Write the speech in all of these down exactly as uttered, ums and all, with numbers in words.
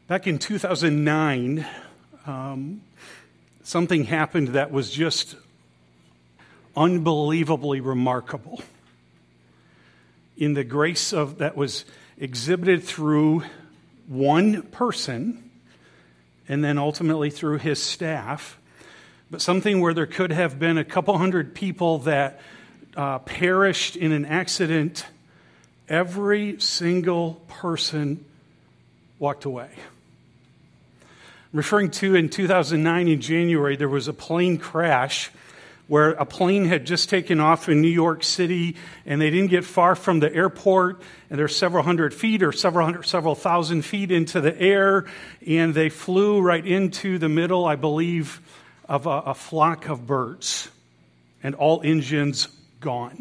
Back in two thousand nine, um, something happened that was just unbelievably remarkable. In the grace of that was exhibited through one person and then ultimately through his staff, but something where there could have been a couple hundred people that uh, perished in an accident, every single person walked away. I'm referring to in two thousand nine in January, there was a plane crash where a plane had just taken off in New York City, and they didn't get far from the airport, and they're several hundred feet or several hundred, several thousand feet into the air, and they flew right into the middle, I believe, of a, a flock of birds, and all engines gone.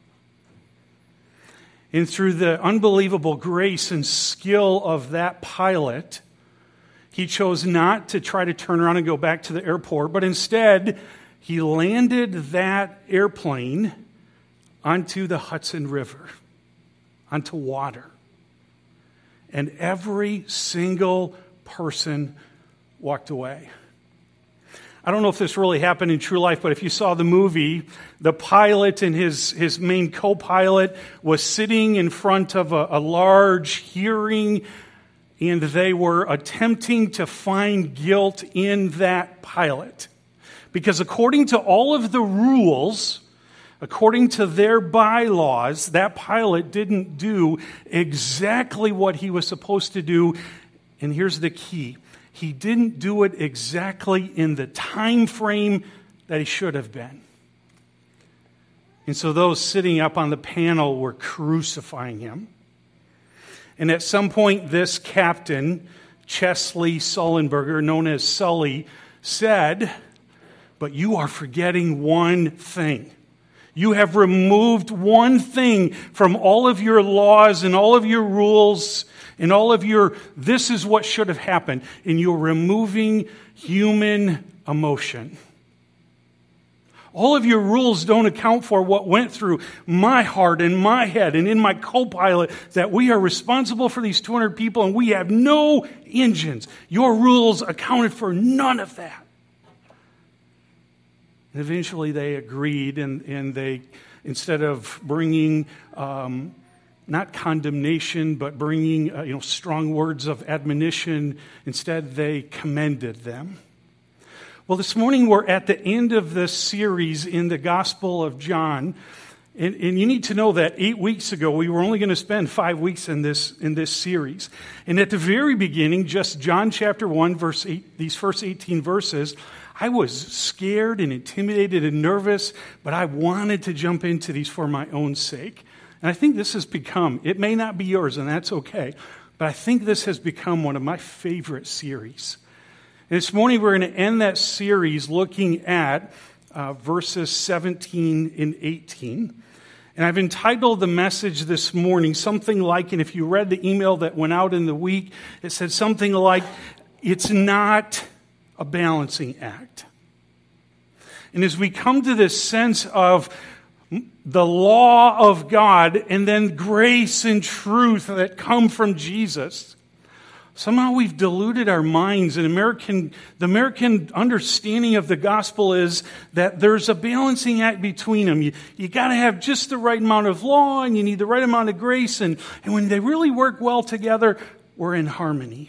And through the unbelievable grace and skill of that pilot, he chose not to try to turn around and go back to the airport, but instead, he landed that airplane onto the Hudson River, onto water. And every single person walked away. I don't know if this really happened in true life, but if you saw the movie, the pilot and his, his main co-pilot was sitting in front of a, a large hearing, and they were attempting to find guilt in that pilot. Because according to all of the rules, according to their bylaws, that pilot didn't do exactly what he was supposed to do. And here's the key. He didn't do it exactly in the time frame that he should have been. And so those sitting up on the panel were crucifying him. And at some point, this captain, Chesley Sullenberger, known as Sully, said, "But you are forgetting one thing. You have removed one thing from all of your laws and all of your rules and all of your, this is what should have happened. And you're removing human emotion. All of your rules don't account for what went through my heart and my head and in my co-pilot, that we are responsible for these two hundred people and we have no engines. Your rules accounted for none of that." And eventually they agreed, and, and they, instead of bringing um, not condemnation, but bringing uh, you know strong words of admonition, instead they commended them. Well, this morning we're at the end of this series in the Gospel of John, and, and you need to know that eight weeks ago we were only going to spend five weeks in this in this series. And at the very beginning, just John chapter one, verse eight, these first eighteen verses, I was scared and intimidated and nervous, but I wanted to jump into these for my own sake. And I think this has become, it may not be yours, and that's okay, but I think this has become one of my favorite series. And this morning we're going to end that series looking at uh, verses seventeen and eighteen. And I've entitled the message this morning something like, and if you read the email that went out in the week, it said something like, "It's not a balancing act." And as we come to this sense of the law of God and then grace and truth that come from Jesus, somehow we've diluted our minds. And American, the American understanding of the gospel is that there's a balancing act between them. You, you got to have just the right amount of law, and you need the right amount of grace. And, and when they really work well together, we're in harmony.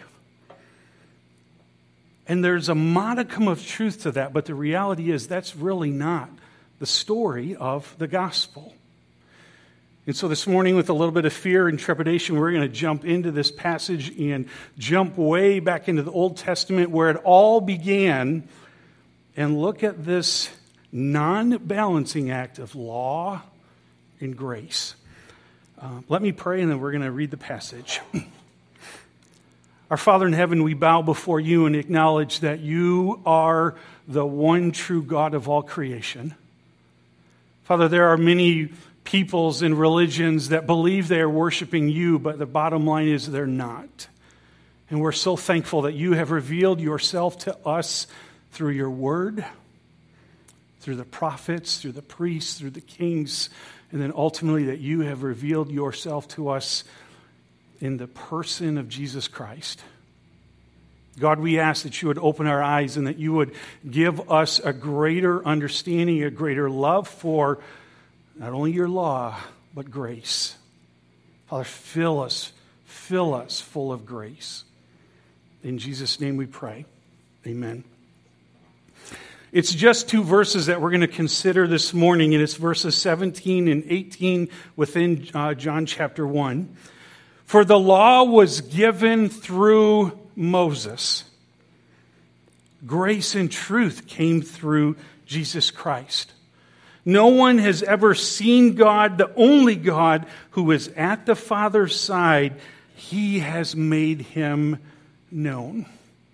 And there's a modicum of truth to that, but the reality is that's really not the story of the gospel. And so this morning, with a little bit of fear and trepidation, we're going to jump into this passage and jump way back into the Old Testament where it all began, and look at this non-balancing act of law and grace. Uh, let me pray, and then we're going to read the passage. Our Father in heaven, we bow before you and acknowledge that you are the one true God of all creation. Father, there are many peoples and religions that believe they are worshiping you, but the bottom line is they're not. And we're so thankful that you have revealed yourself to us through your word, through the prophets, through the priests, through the kings, and then ultimately that you have revealed yourself to us in the person of Jesus Christ. God, we ask that you would open our eyes and that you would give us a greater understanding, a greater love for not only your law, but grace. Father, fill us, fill us full of grace. In Jesus' name we pray. Amen. It's just two verses that we're going to consider this morning, and it's verses seventeen and eighteen within uh, John chapter one. For the law was given through Moses. Grace and truth came through Jesus Christ. No one has ever seen God, the only God who is at the Father's side. He has made him known.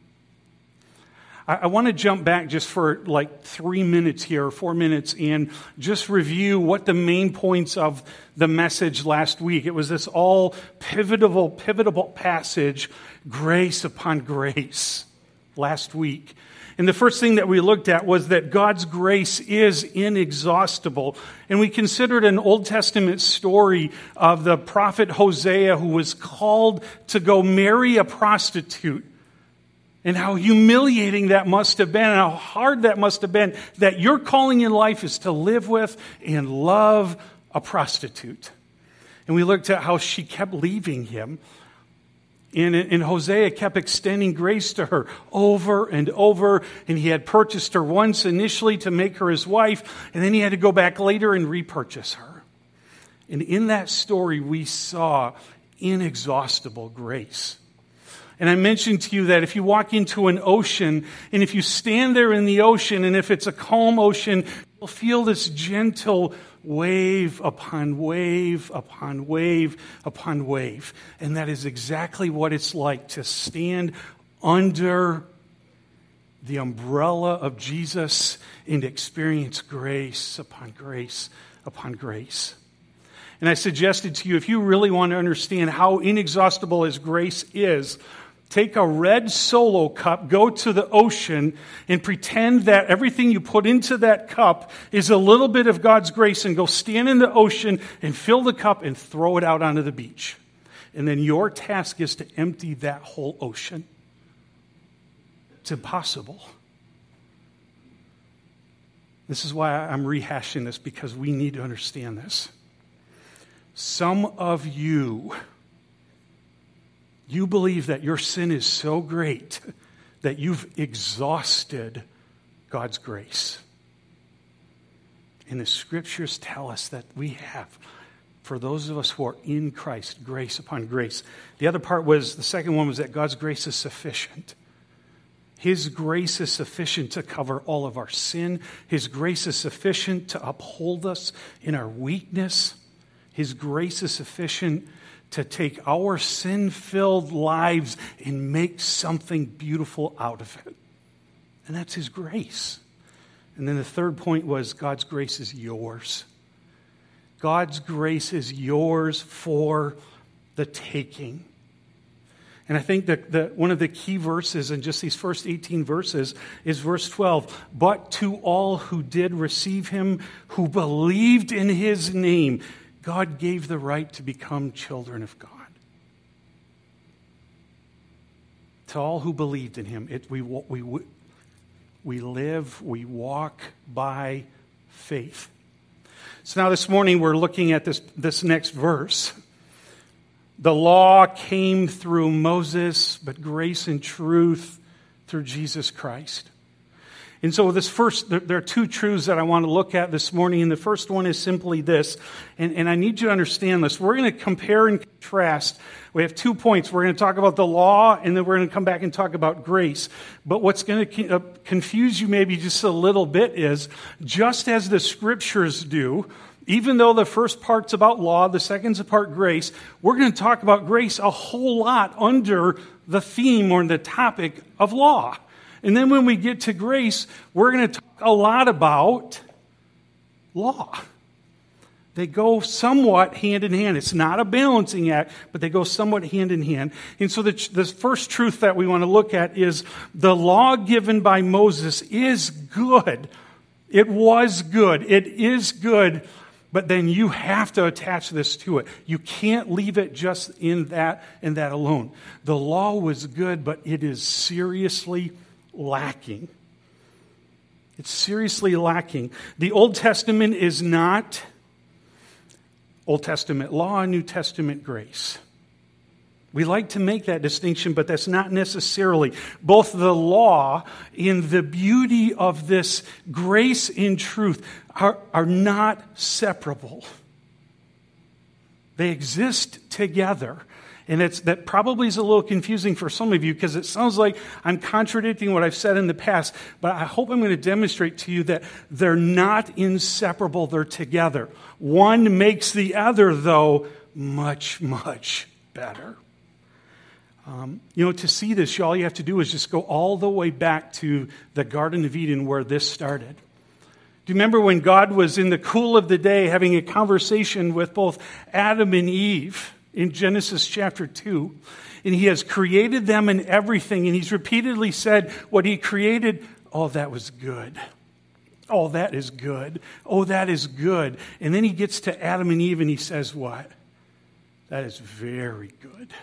I, I want to jump back just for like three minutes here, four minutes, and just review what the main points of the message last week. It was this all pivotal, pivotal passage, grace upon grace, last week. And the first thing that we looked at was that God's grace is inexhaustible. And we considered an Old Testament story of the prophet Hosea who was called to go marry a prostitute. And how humiliating that must have been, and how hard that must have been, that your calling in life is to live with and love a prostitute. And we looked at how she kept leaving him. And, and Hosea kept extending grace to her over and over. And he had purchased her once initially to make her his wife. And then he had to go back later and repurchase her. And in that story, we saw inexhaustible grace. And I mentioned to you that if you walk into an ocean, and if you stand there in the ocean, and if it's a calm ocean, you'll feel this gentle wave upon wave upon wave upon wave. And that is exactly what it's like to stand under the umbrella of Jesus and experience grace upon grace upon grace. And I suggested to you, if you really want to understand how inexhaustible His grace is, take a red Solo cup, go to the ocean, and pretend that everything you put into that cup is a little bit of God's grace, and go stand in the ocean and fill the cup and throw it out onto the beach. And then your task is to empty that whole ocean. It's impossible. This is why I'm rehashing this, because we need to understand this. Some of you... You believe that your sin is so great that you've exhausted God's grace. And the scriptures tell us that we have, for those of us who are in Christ, grace upon grace. The other part was, the second one was that God's grace is sufficient. His grace is sufficient to cover all of our sin. His grace is sufficient to uphold us in our weakness. His grace is sufficient to take our sin-filled lives and make something beautiful out of it. And that's His grace. And then the third point was God's grace is yours. God's grace is yours for the taking. And I think that the, one of the key verses in just these first eighteen verses is verse twelve. But to all who did receive Him, who believed in His name, God gave the right to become children of God. To all who believed in Him, it, we, we, we live, we walk by faith. So now this morning we're looking at this, this next verse. The law came through Moses, but grace and truth through Jesus Christ. And so this first, there are two truths that I want to look at this morning, and the first one is simply this, and, and I need you to understand this. We're going to compare and contrast. We have two points. We're going to talk about the law, and then we're going to come back and talk about grace. But what's going to confuse you maybe just a little bit is, just as the scriptures do, even though the first part's about law, the second's about grace, we're going to talk about grace a whole lot under the theme or the topic of law. And then when we get to grace, we're going to talk a lot about law. They go somewhat hand in hand. It's not a balancing act, but they go somewhat hand in hand. And so the, the first truth that we want to look at is the law given by Moses is good. It was good. It is good. But then you have to attach this to it. You can't leave it just in that and that alone. The law was good, but it is seriously lacking. It's seriously lacking. The Old Testament is not Old Testament law and New Testament grace. We like to make that distinction, but that's not necessarily. Both the law and the beauty of this grace in truth are, are not separable. They exist together. And it's, that probably is a little confusing for some of you because it sounds like I'm contradicting what I've said in the past, but I hope I'm going to demonstrate to you that they're not inseparable, they're together. One makes the other, though, much, much better. Um, you know, to see this, all you have to do is just go all the way back to the Garden of Eden where this started. Do you remember when God was in the cool of the day having a conversation with both Adam and Eve in Genesis chapter two? And he has created them and everything, and he's repeatedly said what he created, oh, that was good. Oh, that is good. Oh, that is good. And then he gets to Adam and Eve and he says what? That is very good.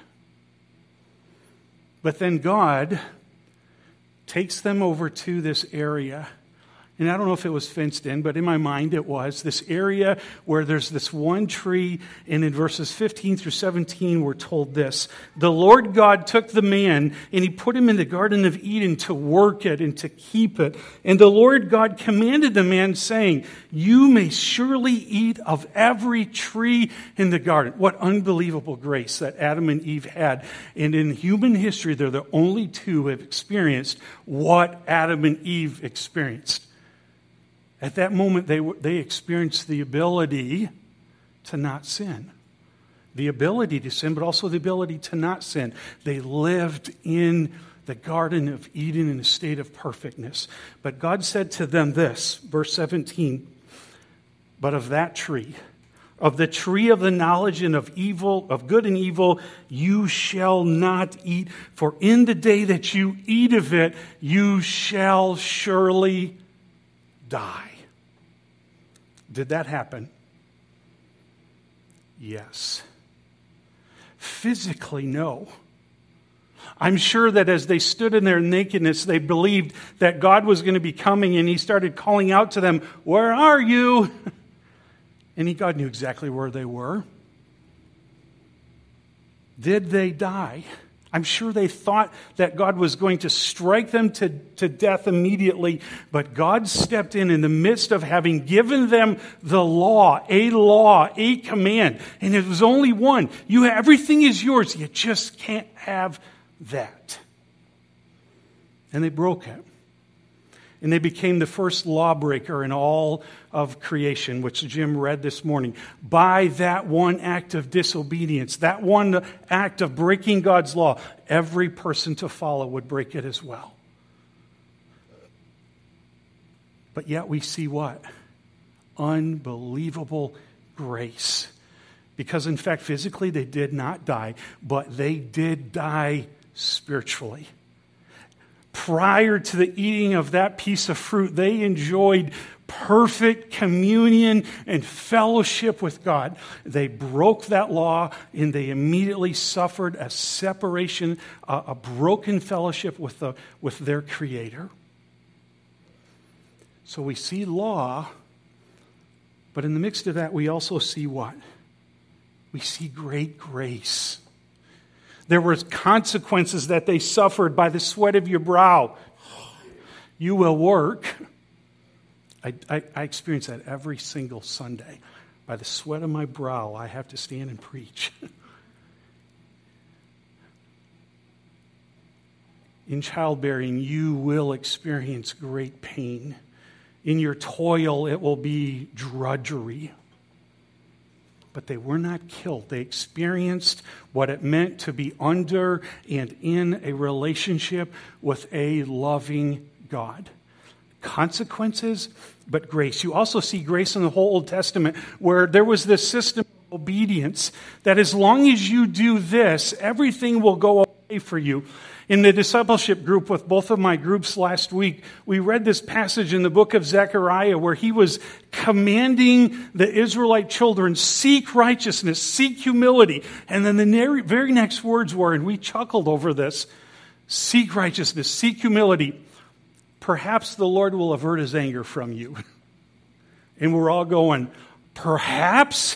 But then God takes them over to this area. And I don't know if it was fenced in, but in my mind it was. This area where there's this one tree, and in verses fifteen through seventeen we're told this. The Lord God took the man, and he put him in the Garden of Eden to work it and to keep it. And the Lord God commanded the man, saying, you may surely eat of every tree in the garden. What unbelievable grace that Adam and Eve had. And in human history, they're the only two who have experienced what Adam and Eve experienced. At that moment, they, they experienced the ability to not sin. The ability to sin, but also the ability to not sin. They lived in the Garden of Eden in a state of perfectness. But God said to them this, verse seventeen, but of that tree, of the tree of the knowledge and of evil, of good and evil, you shall not eat. For in the day that you eat of it, you shall surely die. Did that happen? Yes. Physically, no. I'm sure that as they stood in their nakedness, they believed that God was going to be coming, and he started calling out to them, where are you? And he, God knew exactly where they were. Did they die? I'm sure they thought that God was going to strike them to, to death immediately, but God stepped in in the midst of having given them the law, a law, a command, and it was only one. You, everything is yours. You just can't have that. And they broke it. And they became the first lawbreaker in all of creation, which Jim read this morning. By that one act of disobedience, that one act of breaking God's law, every person to follow would break it as well. But yet we see what? Unbelievable grace. Because in fact, physically they did not die, but they did die spiritually. Prior to the eating of that piece of fruit, they enjoyed perfect communion and fellowship with God. They broke that law, and they immediately suffered a separation, a, a broken fellowship with, the, with their Creator. So we see law, but in the midst of that, we also see what? We see great grace. There were consequences that they suffered by the sweat of your brow. You will work. I, I, I experience that every single Sunday. By the sweat of my brow, I have to stand and preach. In childbearing, you will experience great pain. In your toil, it will be drudgery. But they were not killed. They experienced what it meant to be under and in a relationship with a loving God. Consequences, but grace. You also see grace in the whole Old Testament where there was this system of obedience, that as long as you do this, everything will go away for you. In the discipleship group with both of my groups last week, we read this passage in the book of Zechariah where he was commanding the Israelite children, seek righteousness, seek humility. And then the very next words were, and we chuckled over this, seek righteousness, seek humility. Perhaps the Lord will avert his anger from you. And we're all going, perhaps?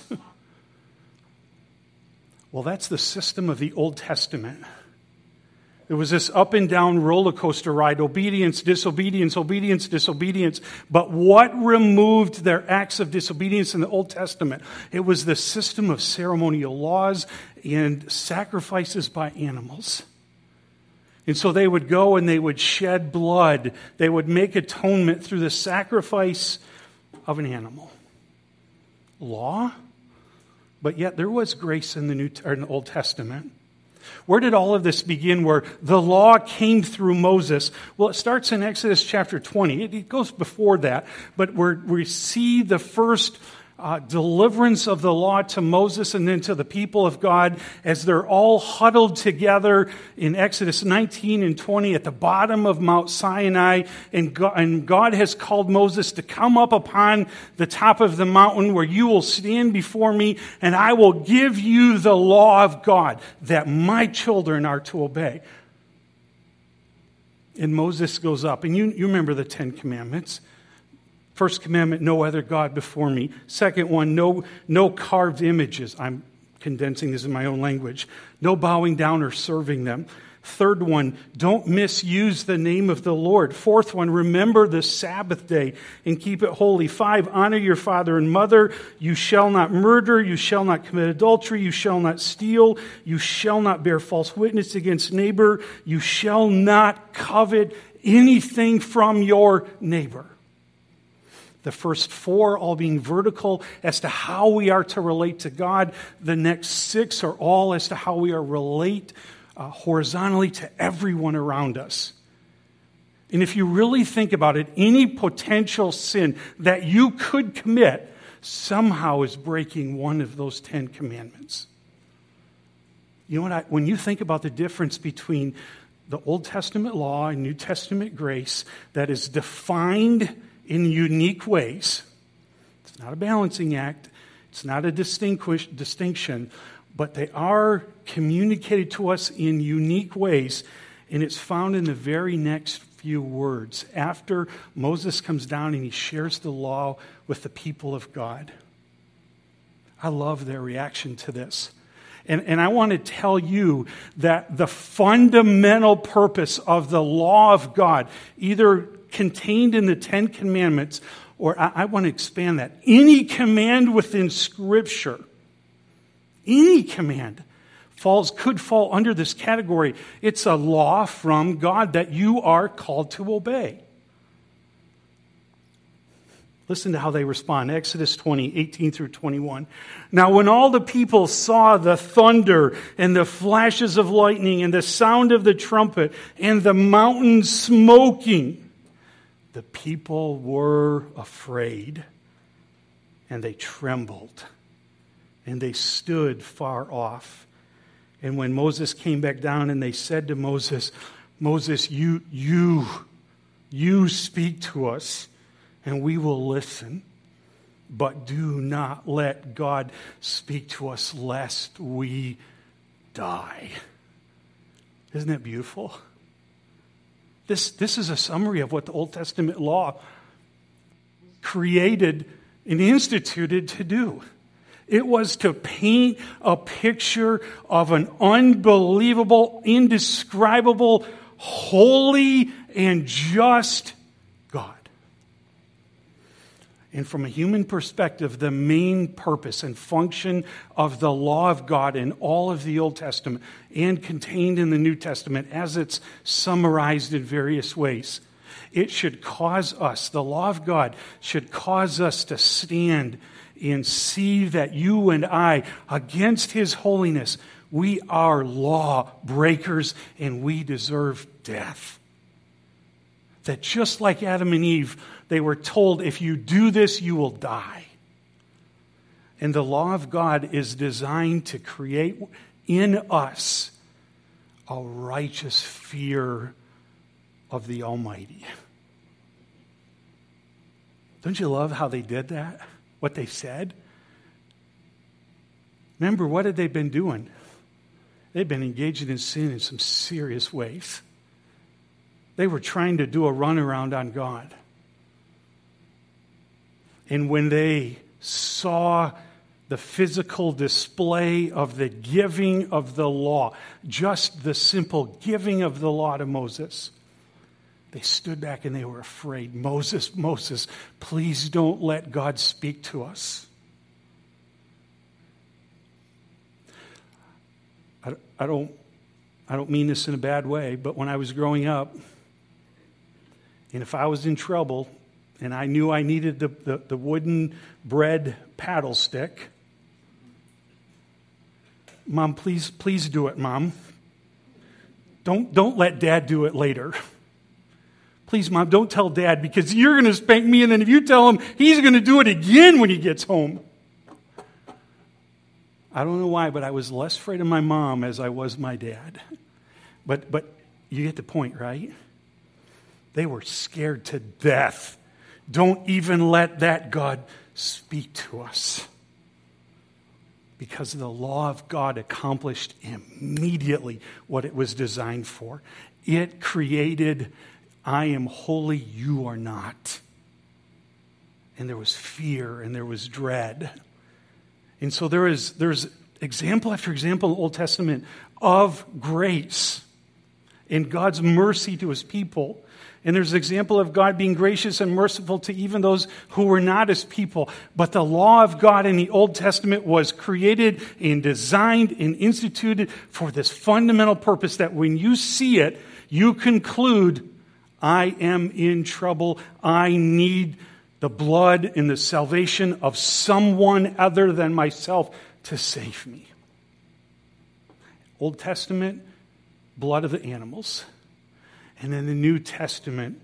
Well, that's the system of the Old Testament. It was this up and down roller coaster ride, obedience, disobedience, obedience, disobedience. But what removed their acts of disobedience in the Old Testament? It was the system of ceremonial laws and sacrifices by animals. And so they would go and they would shed blood. They would make atonement through the sacrifice of an animal. Law, but yet there was grace in the New or in the Old Testament. Where did all of this begin where the law came through Moses? Well, it starts in Exodus chapter twenty. It, it goes before that, but we're, we see the first uh, deliverance of the law to Moses and then to the people of God as they're all huddled together in Exodus nineteen and twenty at the bottom of Mount Sinai. And God, and God has called Moses to come up upon the top of the mountain where you will stand before me and I will give you the law of God that my children are to obey. And Moses goes up. And you, you remember the Ten Commandments. First commandment, no other God before me. Second one, no, no carved images. I'm condensing this in my own language. No bowing down or serving them. Third one, don't misuse the name of the Lord. Fourth one, remember the Sabbath day and keep it holy. Five, honor your father and mother. You shall not murder. You shall not commit adultery. You shall not steal. You shall not bear false witness against neighbor. You shall not covet anything from your neighbor. The first four all being vertical as to how we are to relate to God. The next six are all as to how we are relate uh, horizontally to everyone around us. And if you really think about it, any potential sin that you could commit somehow is breaking one of those Ten Commandments. You know what? I, when you think about the difference between the Old Testament law and New Testament grace that is defined in unique ways. It's not a balancing act. It's not a distinguish, distinction, but they are communicated to us in unique ways, and it's found in the very next few words. After Moses comes down and he shares the law with the people of God. I love their reaction to this. And, and I want to tell you that the fundamental purpose of the law of God, either contained in the Ten Commandments, or I, I want to expand that. Any command within Scripture, any command falls could fall under this category. It's a law from God that you are called to obey. Listen to how they respond. Exodus twenty, eighteen through twenty-one. Now when all the people saw the thunder and the flashes of lightning and the sound of the trumpet and the mountain smoking, the people were afraid, and they trembled, and they stood far off. And when Moses came back down, and they said to Moses, Moses, you, you, you speak to us, and we will listen, but do not let God speak to us lest we die. Isn't that beautiful? This, this is a summary of what the Old Testament law created and instituted to do. It was to paint a picture of an unbelievable, indescribable, holy, and just God. And from a human perspective, the main purpose and function of the law of God in all of the Old Testament and contained in the New Testament as it's summarized in various ways, it should cause us, the law of God should cause us to stand and see that you and I, against His holiness, we are law breakers and we deserve death. That just like Adam and Eve, they were told, if you do this, you will die. And the law of God is designed to create in us a righteous fear of the Almighty. Don't you love how they did that? What they said? Remember, what had they been doing? They'd been engaging in sin in some serious ways. They were trying to do a runaround on God. And when they saw the physical display of the giving of the law, just the simple giving of the law to Moses, they stood back and they were afraid. Moses, Moses, please don't let God speak to us. I, I don't, I don't mean this in a bad way, but when I was growing up, and if I was in trouble and I knew I needed the, the, the wooden bread paddle stick, Mom, please, please do it, Mom. Don't, don't let Dad do it later. Please, Mom, don't tell Dad, because you're going to spank me, and then if you tell him, he's going to do it again when he gets home. I don't know why, but I was less afraid of my mom as I was my dad. But but you get the point, right? They were scared to death. Don't even let that God speak to us. Because the law of God accomplished immediately what it was designed for. It created, I am holy, you are not. And there was fear and there was dread. And so there is there's example after example in the Old Testament of grace and God's mercy to his people. And there's an example of God being gracious and merciful to even those who were not his people. But the law of God in the Old Testament was created and designed and instituted for this fundamental purpose that when you see it, you conclude, I am in trouble. I need the blood and the salvation of someone other than myself to save me. Old Testament, blood of the animals. And then the New Testament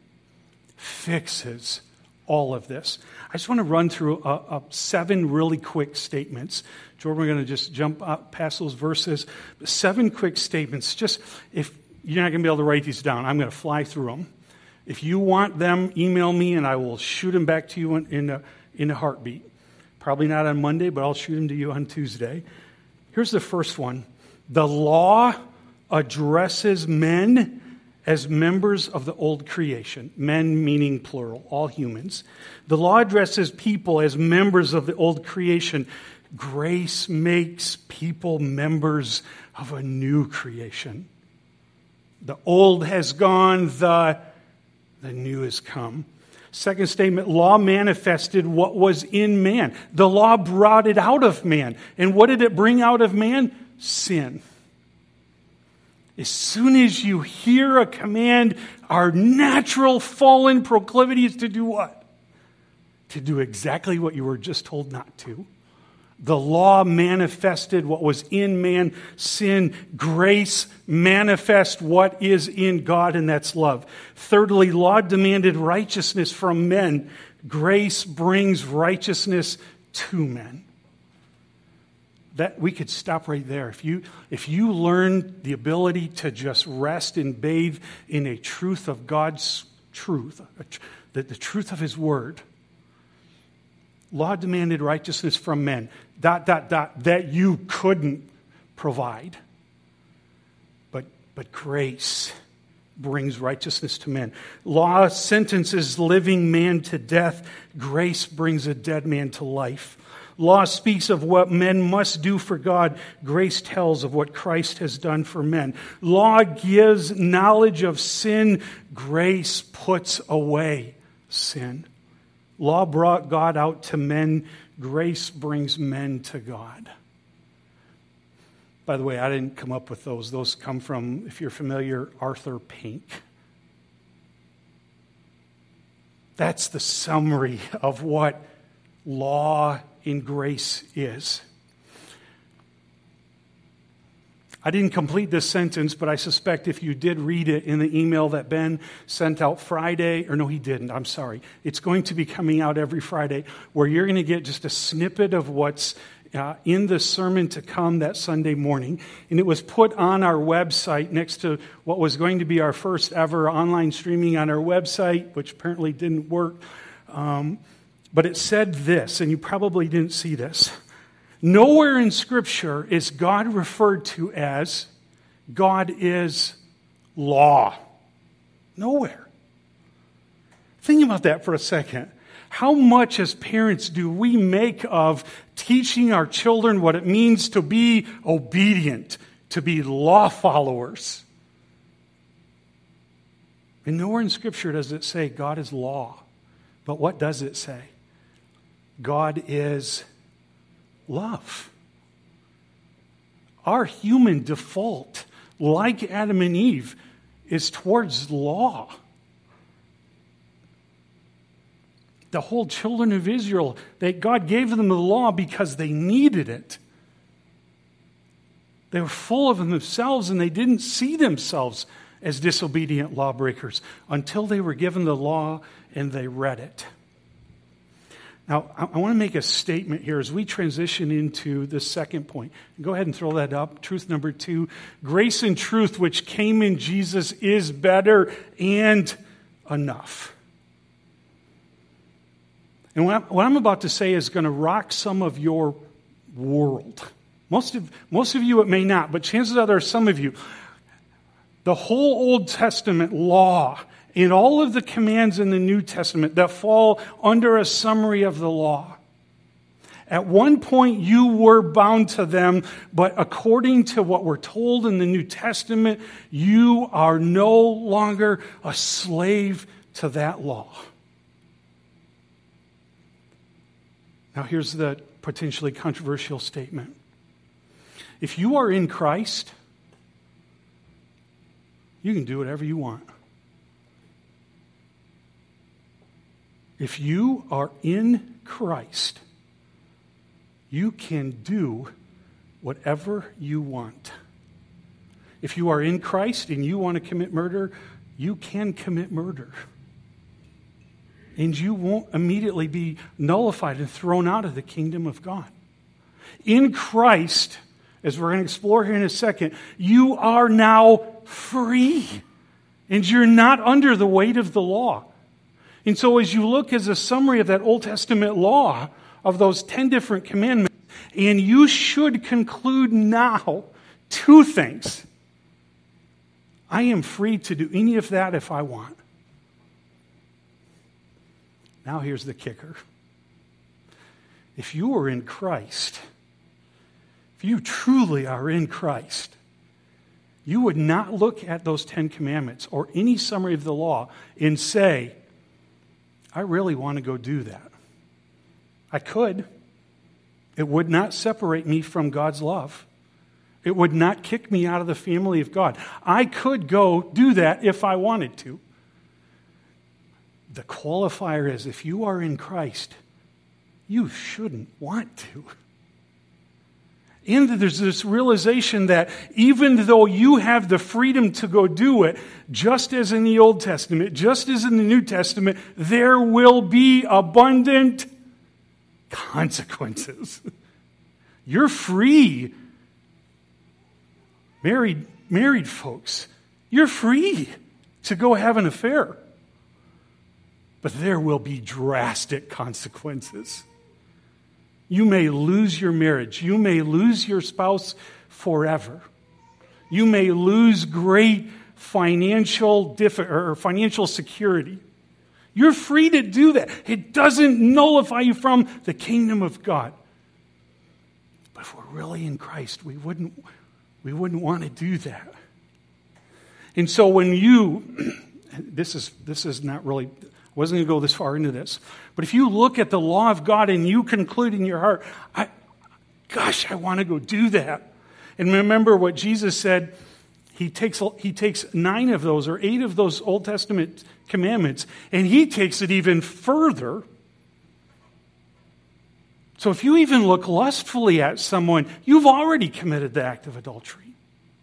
fixes all of this. I just want to run through a, a seven really quick statements. Jordan, we're going to just jump up past those verses. Seven quick statements. Just, if you're not going to be able to write these down, I'm going to fly through them. If you want them, email me and I will shoot them back to you in, in, a, in a heartbeat. Probably not on Monday, but I'll shoot them to you on Tuesday. Here's the first one. The law addresses men as members of the old creation. Men meaning plural, all humans. The law addresses people as members of the old creation. Grace makes people members of a new creation. The old has gone, the The new has come. Second statement, law manifested what was in man. The law brought it out of man. And what did it bring out of man? Sin. As soon as you hear a command, our natural fallen proclivity is to do what? To do exactly what you were just told not to. The law manifested what was in man, sin. Grace manifest what is in God, and that's love. Thirdly, law demanded righteousness from men. Grace brings righteousness to men. That we could stop right there. If you if you learn the ability to just rest and bathe in a truth of God's truth, the, the truth of his word. Law demanded righteousness from men, dot, dot, dot, that you couldn't provide. But, but grace brings righteousness to men. Law sentences living man to death. Grace brings a dead man to life. Law speaks of what men must do for God. Grace tells of what Christ has done for men. Law gives knowledge of sin. Grace puts away sin. Law brought God out to men. Grace brings men to God. By the way, I didn't come up with those. Those come from, if you're familiar, Arthur Pink. That's the summary of what law in grace is. I didn't complete this sentence, but I suspect if you did read it in the email that Ben sent out Friday, or no, he didn't, I'm sorry. It's going to be coming out every Friday, where you're going to get just a snippet of what's uh, in the sermon to come that Sunday morning. And it was put on our website next to what was going to be our first ever online streaming on our website, which apparently didn't work. Um, but it said this, and you probably didn't see this. Nowhere in Scripture is God referred to as God is law. Nowhere. Think about that for a second. How much as parents do we make of teaching our children what it means to be obedient, to be law followers? And nowhere in Scripture does it say God is law. But what does it say? God is love. Our human default, like Adam and Eve, is towards law. The whole children of Israel, that God gave them the law because they needed it. They were full of themselves and they didn't see themselves as disobedient lawbreakers until they were given the law and they read it. Now, I want to make a statement here as we transition into the second point. Go ahead and throw that up. Truth number two. Grace and truth which came in Jesus is better and enough. And what I'm about to say is going to rock some of your world. Most of, most of you it may not, but chances are there are some of you. The whole Old Testament law and all of the commands in the New Testament that fall under a summary of the law. At one point you were bound to them, but according to what we're told in the New Testament, you are no longer a slave to that law. Now here's the potentially controversial statement. If you are in Christ, you can do whatever you want. If you are in Christ, you can do whatever you want. If you are in Christ and you want to commit murder, you can commit murder. And you won't immediately be nullified and thrown out of the kingdom of God. In Christ, as we're going to explore here in a second, you are now free. And you're not under the weight of the law. And so as you look as a summary of that Old Testament law, of those ten different commandments, and you should conclude now two things. I am free to do any of that if I want. Now here's the kicker. If you are in Christ, if you truly are in Christ, you would not look at those Ten Commandments or any summary of the law and say, I really want to go do that. I could. It would not separate me from God's love. It would not kick me out of the family of God. I could go do that if I wanted to. The qualifier is if you are in Christ, you shouldn't want to. And there's this realization that even though you have the freedom to go do it, just as in the Old Testament, just as in the New Testament, there will be abundant consequences. You're free. Married, married folks, you're free to go have an affair. But there will be drastic consequences. You may lose your marriage. You may lose your spouse forever. You may lose great financial diff- or financial security. You're free to do that. It doesn't nullify you from the kingdom of God. But if we're really in Christ, we wouldn't, we wouldn't want to do that. And so when you, this is this is not really, I wasn't going to go this far into this, but if you look at the law of God and you conclude in your heart, I, gosh, I want to go do that. And remember what Jesus said, he takes, he takes nine of those or eight of those Old Testament commandments and he takes it even further. So if you even look lustfully at someone, you've already committed the act of adultery.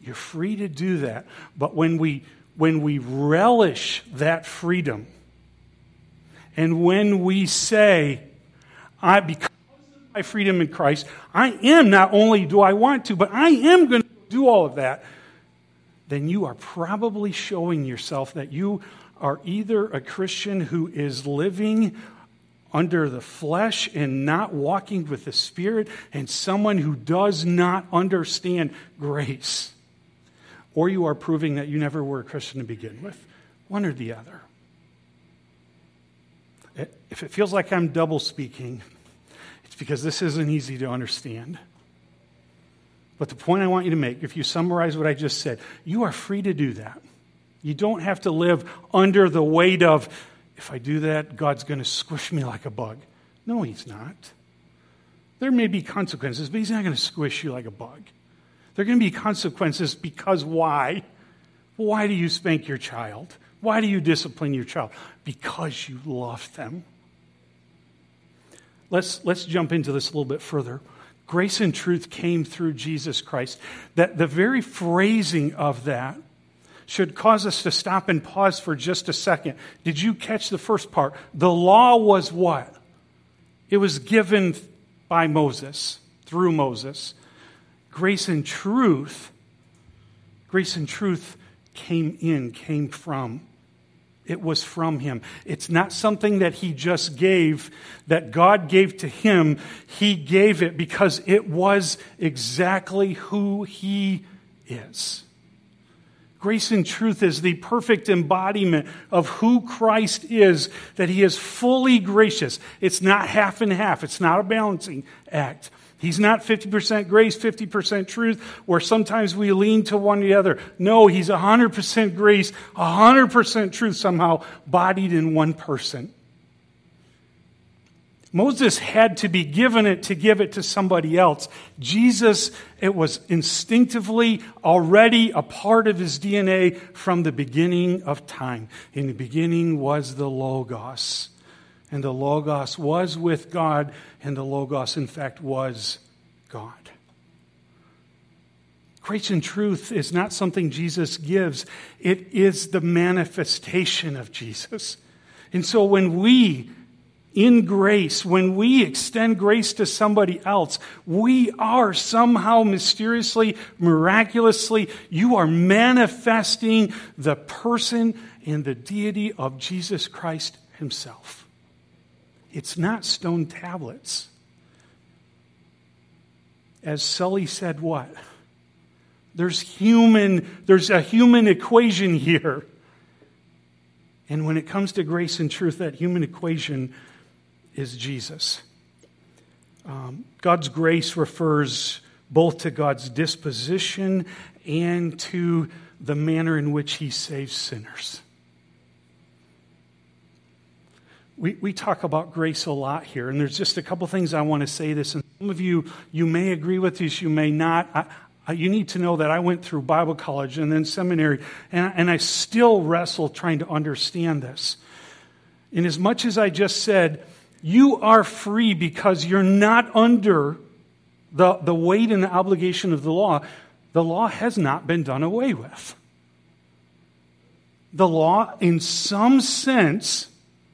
You're free to do that. But when we when we relish that freedom, and when we say, I because of my freedom in Christ, I am not only do I want to, but I am going to do all of that, then you are probably showing yourself that you are either a Christian who is living under the flesh and not walking with the Spirit, and someone who does not understand grace. Or you are proving that you never were a Christian to begin with. One or the other. If it feels like I'm double speaking, it's because this isn't easy to understand. But the point I want you to make, if you summarize what I just said, you are free to do that. You don't have to live under the weight of, if I do that, God's going to squish me like a bug. No, He's not. There may be consequences, but He's not going to squish you like a bug. There are going to be consequences because why? Why do you spank your child? Why do you discipline your child? Because you love them. Let's, let's jump into this a little bit further. Grace and truth came through Jesus Christ. That the very phrasing of that should cause us to stop and pause for just a second. Did you catch the first part? The law was what? It was given by Moses, through Moses. Grace and truth, grace and truth came in, came from. It was from Him. It's not something that He just gave, that God gave to Him. He gave it because it was exactly who He is. Grace and truth is the perfect embodiment of who Christ is, that He is fully gracious. It's not half and half. It's not a balancing act. He's not fifty percent grace, fifty percent truth, where sometimes we lean to one or the other. No, He's one hundred percent grace, one hundred percent truth somehow bodied in one person. Moses had to be given it to give it to somebody else. Jesus, it was instinctively already a part of His D N A from the beginning of time. In the beginning was the Logos. And the Logos was with God, and the Logos, in fact, was God. Grace and truth is not something Jesus gives. It is the manifestation of Jesus. And so when we, in grace, when we extend grace to somebody else, we are somehow mysteriously, miraculously, you are manifesting the person and the deity of Jesus Christ Himself. It's not stone tablets. As Sully said, what? There's human, there's a human equation here. And when it comes to grace and truth, that human equation is Jesus. Um, God's grace refers both to God's disposition and to the manner in which He saves sinners. We we talk about grace a lot here, and there's just a couple things I want to say this. And some of you, you may agree with this, you may not. I, I, you need to know that I went through Bible college and then seminary, and, and I still wrestle trying to understand this. And as much as I just said, you are free because you're not under the, the weight and the obligation of the law. The law has not been done away with. The law, in some sense,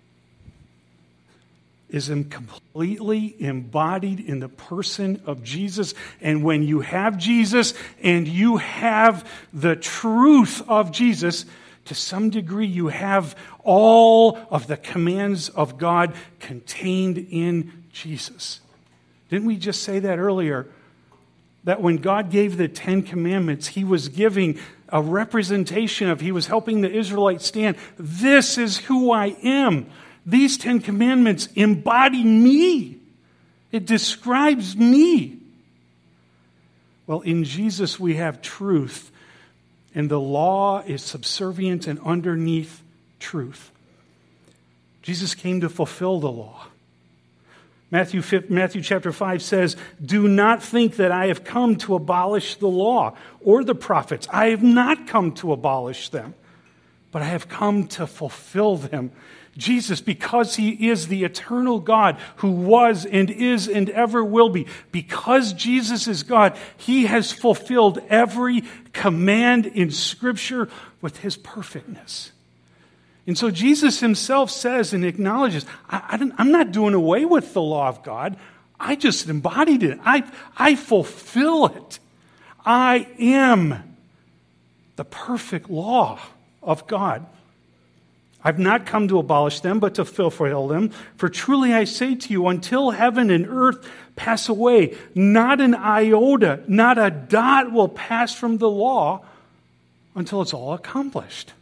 is completely embodied in the person of Jesus. And when you have Jesus and you have the truth of Jesus, to some degree you have all of the commands of God contained in Jesus. Didn't we just say that earlier? That when God gave the Ten Commandments, He was giving a representation of, He was helping the Israelites stand. This is who I am. These Ten Commandments embody me. It describes me. Well, in Jesus we have truth, and the law is subservient and underneath truth. Jesus came to fulfill the law. Matthew, Matthew chapter five says, "Do not think that I have come to abolish the law or the prophets. I have not come to abolish them, but I have come to fulfill them." Jesus, because he is the eternal God who was and is and ever will be, because Jesus is God, he has fulfilled every command in Scripture with his perfectness. And so Jesus himself says and acknowledges, I, I don't, I'm not doing away with the law of God. I just embodied it. I, I fulfill it. I am the perfect law of God. I've not come to abolish them, but to fulfill them. For truly I say to you, until heaven and earth pass away, not an iota, not a dot will pass from the law until it's all accomplished.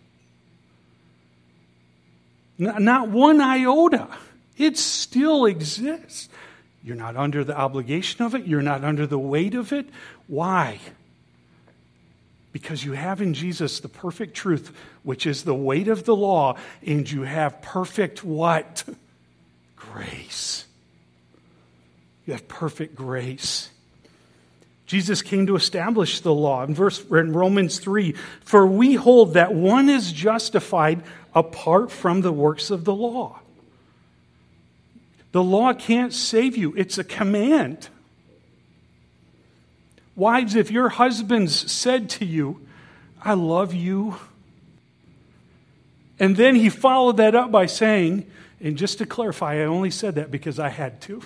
Not one iota. It still exists. You're not under the obligation of it. You're not under the weight of it. Why? Because you have in Jesus the perfect truth, which is the weight of the law, and you have perfect what? Grace. You have perfect grace. Jesus came to establish the law. In verse in Romans three, for we hold that one is justified apart from the works of the law. The law can't save you. It's a command. Wives, if your husband's said to you, I love you, and then he followed that up by saying, and just to clarify, I only said that because I had to,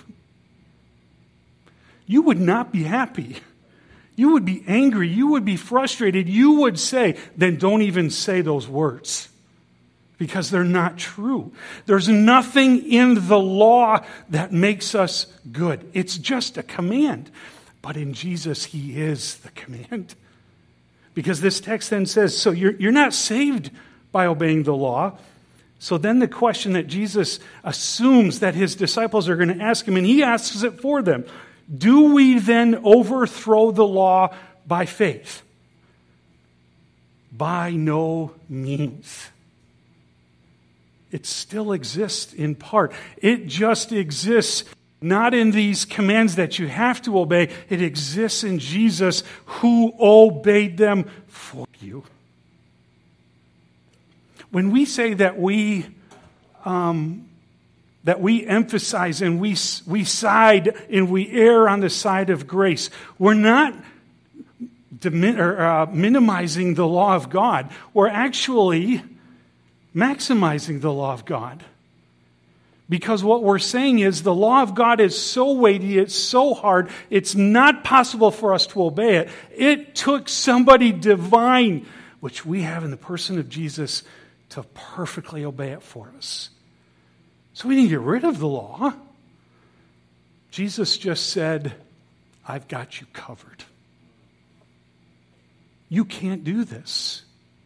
you would not be happy. You would be angry. You would be frustrated. You would say, then don't even say those words, because they're not true. There's nothing in the law that makes us good. It's just a command. But in Jesus, he is the command. Because this text then says, so you're, you're not saved by obeying the law. So then the question that Jesus assumes that his disciples are going to ask him, and he asks it for them, do we then overthrow the law by faith? By no means. It still exists in part. It just exists not in these commands that you have to obey. It exists in Jesus who obeyed them for you. When we say that we um, that we emphasize and we we side and we err on the side of grace, we're not dimin- or, uh, minimizing the law of God. We're actually maximizing the law of God. Because what we're saying is the law of God is so weighty, it's so hard, it's not possible for us to obey it. It took somebody divine, which we have in the person of Jesus, to perfectly obey it for us. So we didn't get rid of the law. Jesus just said, I've got you covered. You can't do this.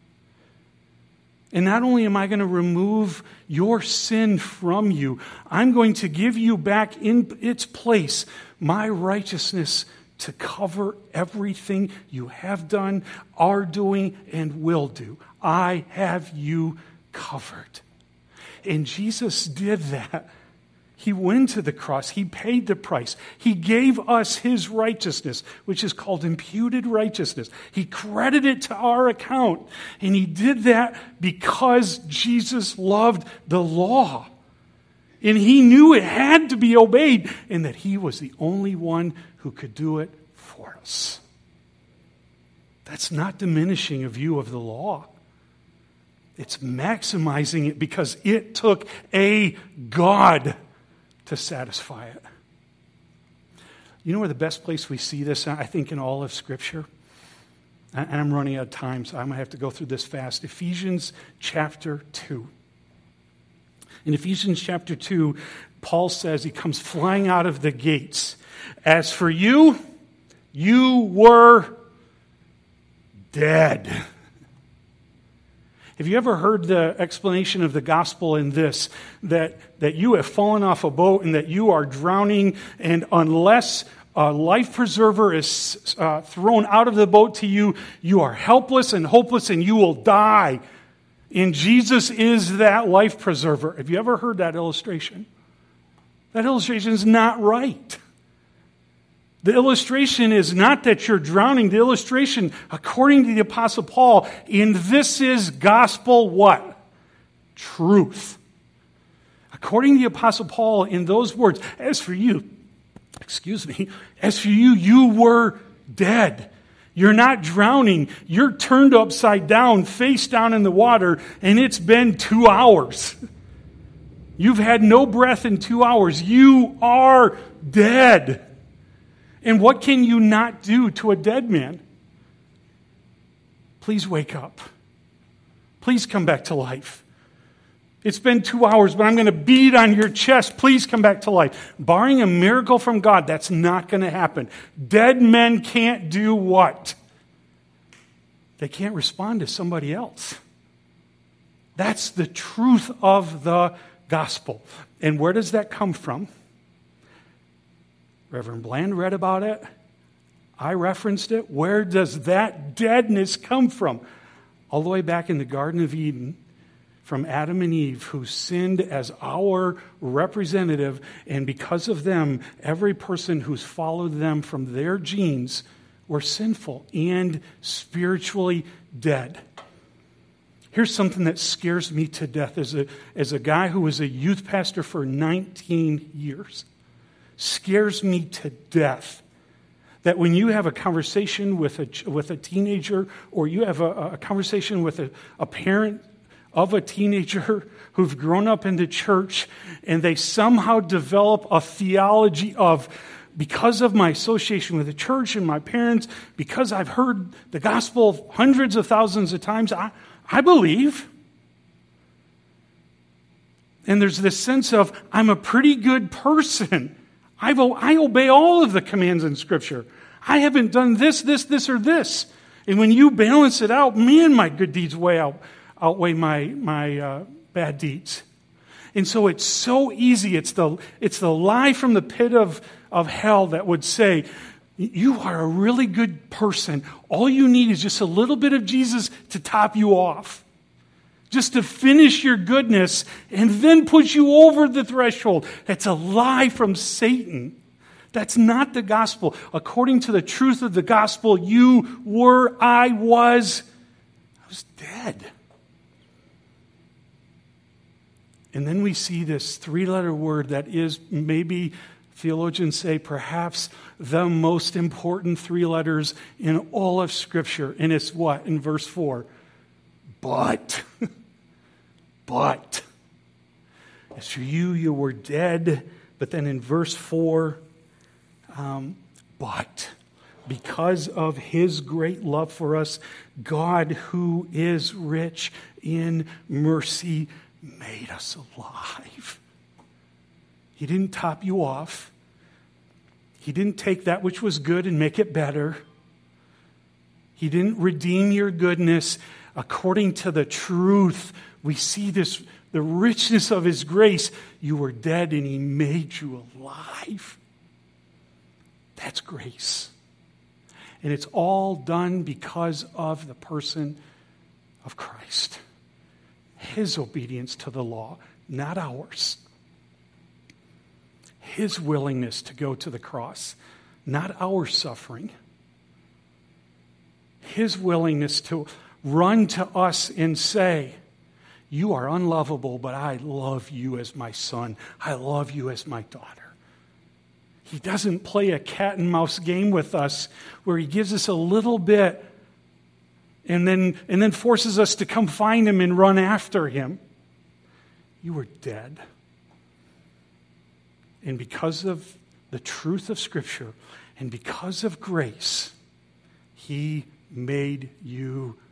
And not only am I going to remove your sin from you, I'm going to give you back in its place my righteousness to cover everything you have done, are doing, and will do. I have you covered. And Jesus did that. He went to the cross. He paid the price. He gave us his righteousness, which is called imputed righteousness. He credited it to our account. And he did that because Jesus loved the law. And he knew it had to be obeyed and that he was the only one who could do it for us. That's not diminishing a view of the law. It's maximizing it because it took a God to satisfy it. You know where the best place we see this, I think, in all of Scripture? And I'm running out of time, so I'm going to have to go through this fast. Ephesians chapter two. In Ephesians chapter two, Paul says, he comes flying out of the gates. As for you, you were dead. Have you ever heard the explanation of the gospel in this, that, that you have fallen off a boat and that you are drowning, and unless a life preserver is uh, thrown out of the boat to you, you are helpless and hopeless and you will die. And Jesus is that life preserver. Have you ever heard that illustration? That illustration is not right. The illustration is not that you're drowning. The illustration, according to the Apostle Paul, in this is gospel what? Truth. According to the Apostle Paul, in those words, as for you, excuse me, as for you, you were dead. You're not drowning. You're turned upside down, face down in the water, and it's been two hours. You've had no breath in two hours. You are dead. And what can you not do to a dead man? Please wake up. Please come back to life. It's been two hours, but I'm going to beat on your chest. Please come back to life. Barring a miracle from God, that's not going to happen. Dead men can't do what? They can't respond to somebody else. That's the truth of the gospel. And where does that come from? Reverend Bland read about it. I referenced it. Where does that deadness come from? All the way back in the Garden of Eden, from Adam and Eve, who sinned as our representative, and because of them, every person who's followed them from their genes were sinful and spiritually dead. Here's something that scares me to death as a, as a guy who was a youth pastor for nineteen years. Scares me to death that when you have a conversation with a, with a teenager, or you have a, a conversation with a, a parent of a teenager who've grown up in the church, and they somehow develop a theology of, because of my association with the church and my parents, because I've heard the gospel hundreds of thousands of times, I, I believe. And there's this sense of, I'm a pretty good person. I've, I obey all of the commands in Scripture. I haven't done this, this, this, or this. And when you balance it out, man, my good deeds way out. outweigh my my uh, bad deeds. And so it's so easy. It's the it's the lie from the pit of, of hell that would say, you are a really good person. All you need is just a little bit of Jesus to top you off. Just to finish your goodness and then put you over the threshold. That's a lie from Satan. That's not the gospel. According to the truth of the gospel, you were, I was, I was dead. And then we see this three-letter word that is, maybe theologians say, perhaps the most important three letters in all of Scripture. And it's what? In verse four. But. But. As for you, you were dead. But then in verse four, um, but. Because of His great love for us, God, who is rich in mercy, made us alive. He didn't top you off. He didn't take that which was good and make it better. He didn't redeem your goodness. According to the truth, we see this, the richness of His grace. You were dead and He made you alive. That's grace. And it's all done because of the person of Christ. His obedience to the law, not ours. His willingness to go to the cross, not our suffering. His willingness to run to us and say, you are unlovable, but I love you as my son. I love you as my daughter. He doesn't play a cat and mouse game with us where He gives us a little bit and then, and then forces us to come find Him and run after Him. You were dead. And because of the truth of Scripture and because of grace, He made you